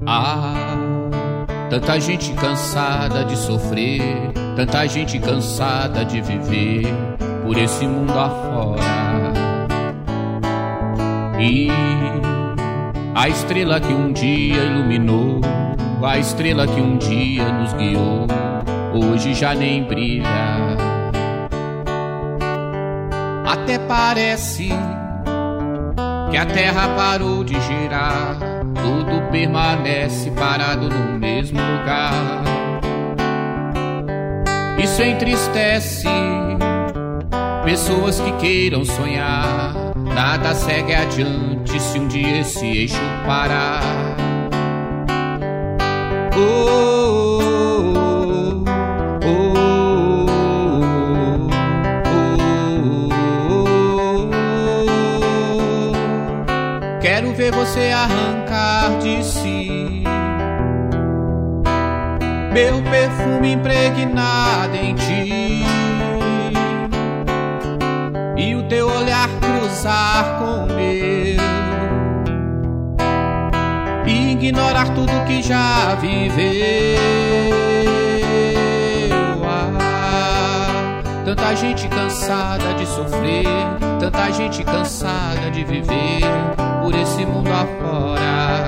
Ah, tanta gente cansada de sofrer, tanta gente cansada de viver por esse mundo afora. E a estrela que um dia iluminou, a estrela que um dia nos guiou, hoje já nem brilha. Até parece que a terra parou de girar, tudo permanece parado no mesmo lugar. Isso entristece pessoas que queiram sonhar, nada segue adiante se um dia esse eixo parar. Quero ver você arrancar de si meu perfume impregnado em ti, e o teu olhar cruzar com o meu, e ignorar tudo que já viveu. Tanta gente cansada de sofrer, tanta gente cansada de viver por esse mundo afora.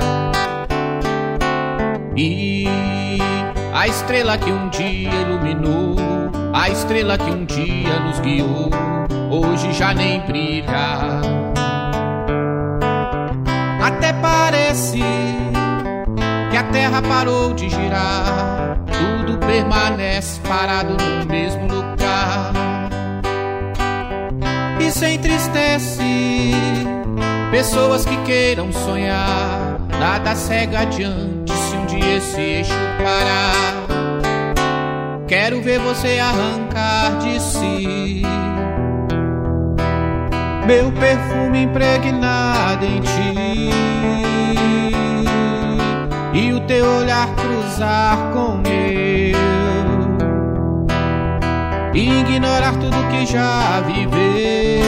E a estrela que um dia iluminou, a estrela que um dia nos guiou, hoje já nem brilha. Até parece que a terra parou de girar, tudo permanece parado no mesmo lugar. Isso entristece pessoas que queiram sonhar, nada segue adiante se um dia esse eixo parar. Quero ver você arrancar de si meu perfume impregnado em ti, e o teu olhar cruzar com o meu, e ignorar tudo que já viveu.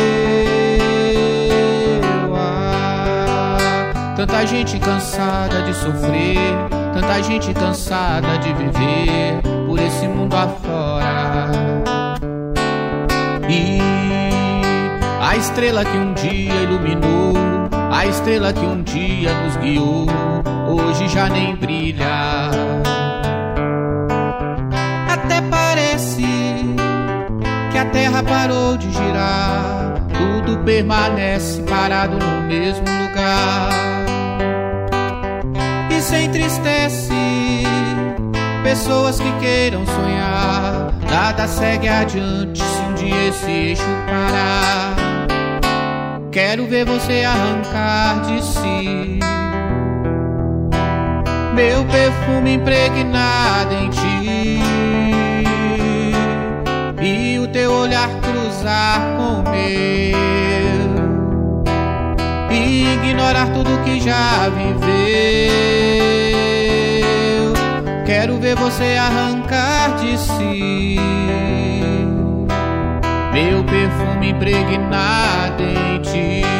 Tanta gente cansada de sofrer, tanta gente cansada de viver por esse mundo afora. E a estrela que um dia iluminou, a estrela que um dia nos guiou, hoje já nem brilha. Até parece que a terra parou de girar, tudo permanece parado no mesmo lugar. Isso entristece pessoas que queiram sonhar, nada segue adiante se um dia esse eixo parar. Quero ver você arrancar de si meu perfume impregnado em ti, e o teu olhar cruzar com o meu, e ignorar tudo que já viveu. Quero ver você arrancar de si meu perfume impregnado em ti.